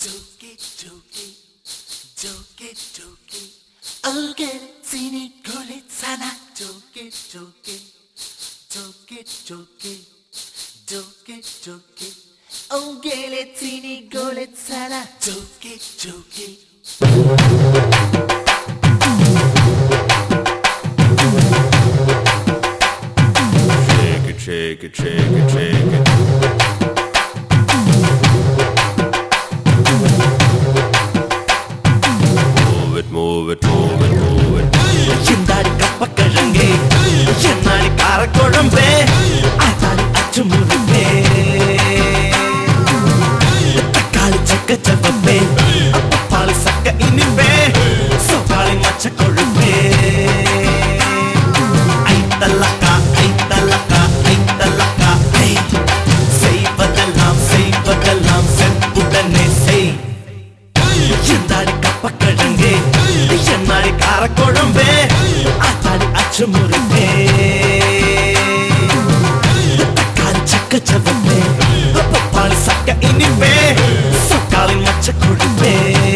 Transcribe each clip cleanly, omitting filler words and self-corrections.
Toki, toki, toki, toki. Oh, get it, sini, kulit, sana. Toki, toki, toki, toki, toki, toki. Oh, get it, sini, kulit, sana. Toki, toki. Shake it, shake it, shake it. Move it, move it, move it, move it. Chindari kapakarange, chennari karakolambe, aatari achumurube. Takali chakka chavabbe, appali sakka inibbe, sopali macha kolubbe. Aitalaka, aitalaka, aitalaka, hey. Seivadellam, seivadellam, seppudane sei. Chindari kapakarange, chennari karakolambe, aatari achumurube. Takali chakka chavabbe, appali sakka inibbe, sopali macha kolubbe.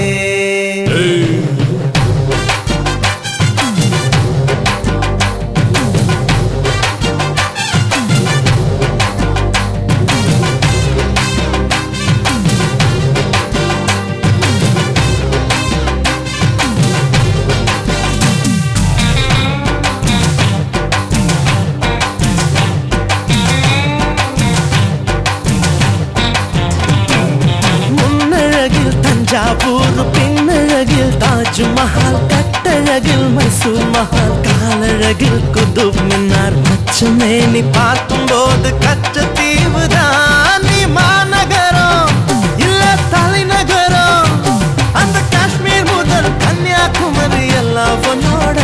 Thanjavur பெண்ணழகில் Taj Mahal கட்டழகில் Mysore Mahal காலழகில் Qutub Minar மச்சமே நீ பார்க்கும் போது கச்சத்தீவுதான் நீ மாநகரம் இல்ல தலைநகரம் அந்த காஷ்மீர் முதல் கன்னியாகுமரி எல்லாம் உன்னோட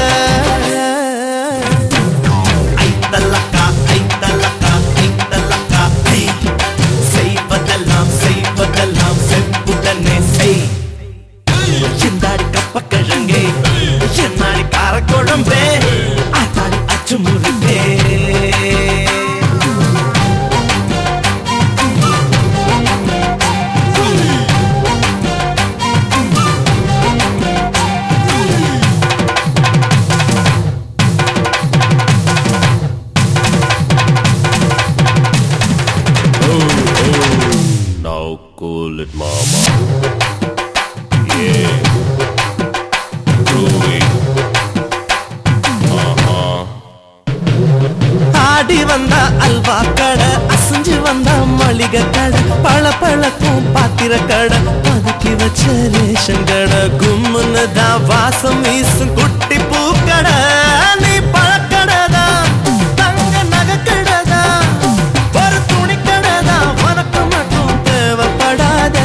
ஐத்தலக்கா ஐத்தலக்கா ஐத்தலக்கா செய்வதெல்லாம் செய்வதெல்லாம் செப்புடனே செய் சிந்தாடி கப்பக்கிழங்கே என்னாடி காரக்குழம்பே ஆத்தாடி அச்சுமுருகே Now cool it, mama. Yeah. Groovy. ஆடி வந்த அல்வா கடை அசைஞ்சு வந்த மளிகை கடை பழப்பழக்கும் பாத்திர கடை பதுக்கி வச்ச ரேஷன் கடை கும்முன்னு தான் வாசம் வீசும் குட்டி பூக்கடை நீ பழக்கடைதான் தங்க நகை கடைதான் ஒரு துணி கடைதான் உனக்கு மட்டும் தேவைப்படாதே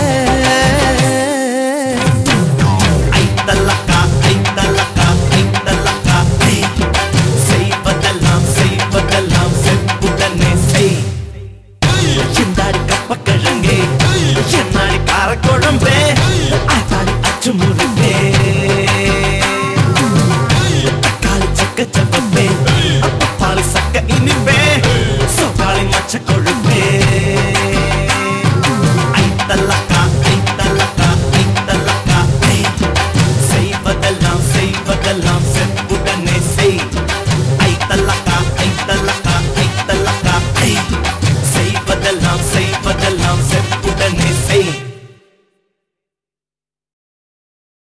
ஐத்தலக்கா ஐத்தலக்கா ஐத்தலக்கா செய்வதெல்லாம் செய்வதெல்லாம் செப்புடனே செய் சிந்தாடி கப்பக்கிழங்கே என்னாடி காரக்குழம்பே ஆத்தாடி அச்சுமுருகே தக்காளி சக்க சப்பப்பே அப்பப்பாலி சக்க இனிப்பே சோபாலி மச்ச கொழுப்பே ஐத்தலக்கா ஐத்தலக்கா ஐத்தலக்கா செய்வதெல்லாம் செய்வதெல்லாம் செப்பு